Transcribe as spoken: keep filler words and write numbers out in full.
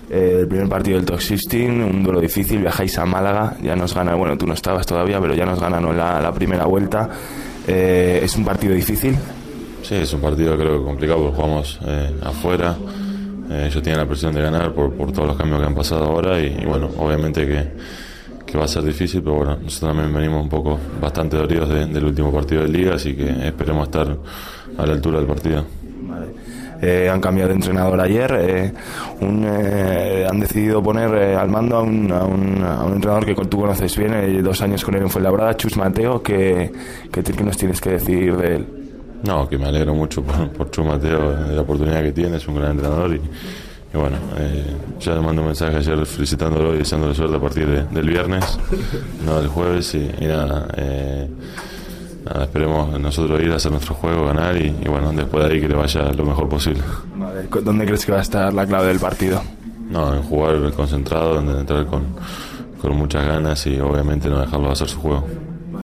Eh, el primer partido del Top dieciséis, un duelo difícil, viajáis a Málaga, ya nos gana, bueno, tú no estabas todavía, pero ya nos ganaron la, la primera vuelta. Eh, ¿Es un partido difícil? Sí, es un partido creo que complicado porque jugamos eh, afuera. Eh, ellos tienen la presión de ganar por, por todos los cambios que han pasado ahora y, y bueno, obviamente que, que va a ser difícil, pero bueno, nosotros también venimos un poco bastante dolidos de, del último partido de Liga, así que esperemos estar a la altura del partido. Vale. Eh, han cambiado de entrenador ayer, eh, un, eh, han decidido poner eh, al mando a un, a, un, a un entrenador que tú conoces bien, eh, dos años con él en Fuenlabrada, Chus Mateo. ¿Qué, qué, qué nos tienes que decir de él? No, que me alegro mucho por, por Chus Mateo, de la oportunidad que tiene, es un gran entrenador y, y bueno, eh, ya le mando un mensaje ayer felicitándolo y deseándole suerte a partir de, del viernes, no del jueves y, y nada, eh, nada, esperemos nosotros ir a hacer nuestro juego, ganar y, y bueno, después de ahí que le vaya lo mejor posible. Vale. ¿Dónde crees que va a estar la clave del partido? No, en jugar concentrado, en entrar con, con muchas ganas y obviamente no dejarlo hacer su juego.